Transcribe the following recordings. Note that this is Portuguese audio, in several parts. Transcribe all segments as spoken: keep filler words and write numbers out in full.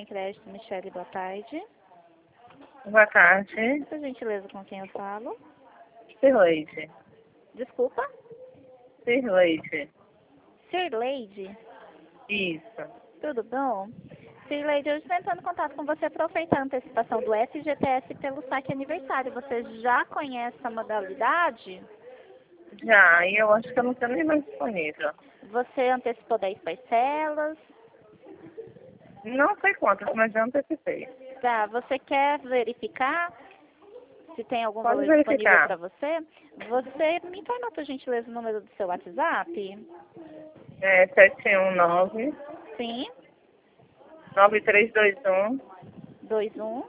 Bem Crédito, Michele, boa tarde. Boa tarde. Por gentileza, com quem eu falo? Sirleide. Desculpa? Sirleide. Sirleide? Isso. Tudo bom? Sirleide, eu estou entrando em contato com você para ofertar a antecipação do F G T S pelo saque aniversário. Você já conhece a modalidade? Já, e eu acho que eu não tenho nem mais disponível. Você antecipou dez parcelas? Não sei quantas, mas já antecipei. Tá, você quer verificar se tem algum Pode valor disponível verificar. para você? Você me informa, por gentileza, o número do seu WhatsApp? É sete um nove, Sim, nove três dois um, dois um.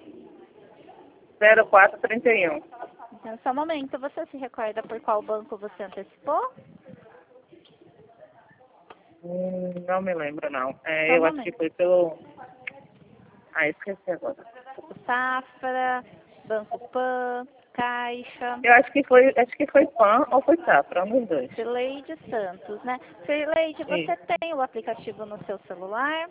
zero quatro três um. Então, só um momento, você se recorda por qual banco você antecipou? Hum, não me lembro, não. É, Só um eu acho que momento. foi pelo... Ah, esqueci agora. Safra, Banco Pan, Caixa, Eu acho que foi, acho que foi Pan ou foi Safra, um dos dois. Cirleide Santos, né? Cirleide, você Isso. tem o aplicativo no seu celular?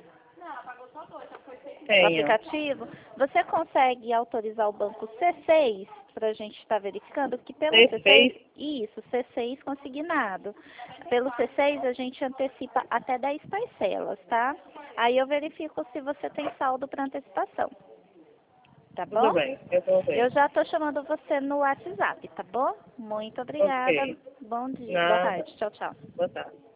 O Tenho. aplicativo, você consegue autorizar o banco C seis para a gente estar verificando que pelo Você C seis, fez? isso, C seis consignado. Pelo C seis a gente antecipa até dez parcelas, tá? Aí eu verifico se você tem saldo para antecipação, tá Tudo bom? bem, eu vou ver. Eu já estou chamando você no WhatsApp, tá bom? Muito obrigada. Ok. Bom dia, boa Nada. tarde. Tchau, tchau. Boa tarde.